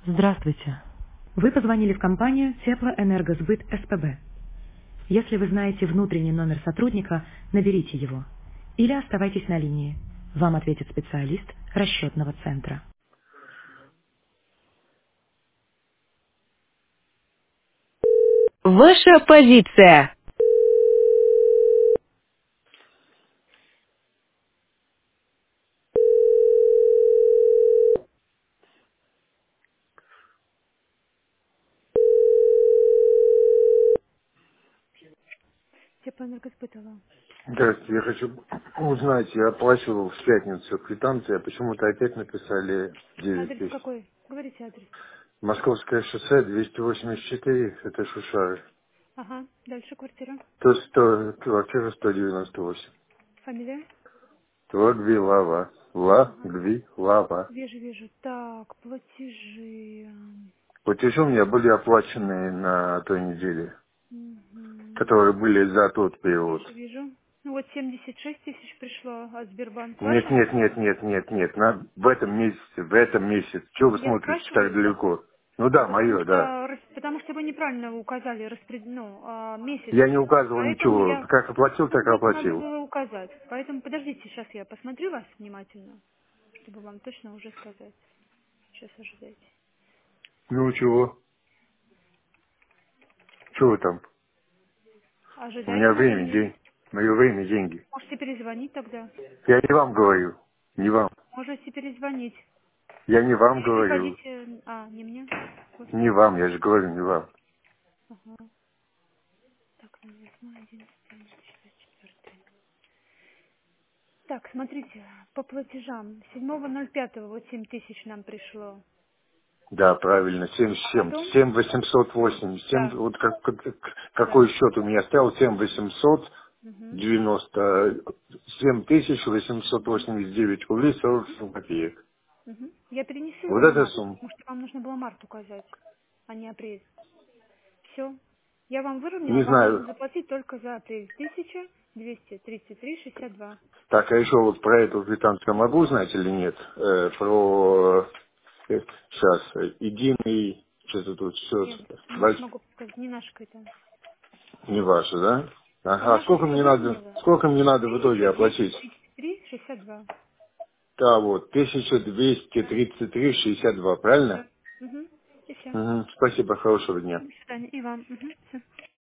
Здравствуйте. Вы позвонили в компанию Теплоэнергосбыт СПБ. Если вы знаете внутренний номер сотрудника, наберите его. Или оставайтесь на линии. Вам ответит специалист расчетного центра. Ваша позиция. Теплоэнергосбыт, алло. Здравствуйте, я хочу узнать, я оплачивал в пятницу квитанции, а почему-то опять написали 9 Адрес тысяч. какой? Говорите адрес. Московское шоссе 284, это Шушары. Ага, дальше квартира. То 100, квартира 198. Фамилия? Лагви Лава. Ага, Лагви Лава. вижу. Так, платежи. Платежи у меня были оплачены на той неделе, Мгм. которые были за тот период. Вижу. Ну вот 76 тысяч пришло от Сбербанк. Нет, Ваше? нет, нет, нет, нет, нет. В этом месяце. Чего вы Я смотрите так спрашиваю, далеко? Ну да, потому мое, что, да. потому что вы неправильно указали месяц. Я не указывал Поэтому ничего. я, Как оплатил, так и это надо оплатил. было указать. Поэтому подождите, сейчас я посмотрю вас внимательно, чтобы вам точно уже сказать. Сейчас ожидайте. Ну чего? Чего там? У меня Ожидайте мое время, время. день. Мое время, деньги. Можете перезвонить тогда. Я не вам говорю. Не вам. Можете перезвонить. Я не вам Или говорю. приходите... не мне. Не Господи. вам, я же говорю, не вам. Ага. Так, 08, 11, 64. Так, смотрите, по платежам. 7.05 вот 7 тысяч нам пришло. Да, правильно, А 77. потом? 7880. Да, Вот да. какой счет у меня стоял? 7800. Угу. 97 тысяч 889 рублей 47 копеек. Угу. Я перенесу его Вот на эта март, сумма. потому что вам нужно было март указать, а не апрель. Все. Я вам выровняла, Не вам знаю. нужно заплатить только за апрель. 1233,62. Так, а еще вот про эту квитанцию я могу узнать или нет? Про сейчас единый, что-то тут все Нет, не смогу сказать, не наша квитанция. не ваше, да? Я Ага, нашу все выровняла. сколько мне надо в итоге оплатить? 1233,62. Да, вот, 1233,62, правильно? Да. Угу. И все. Мгм. Спасибо, хорошего дня. До свидания. И вам. Угу.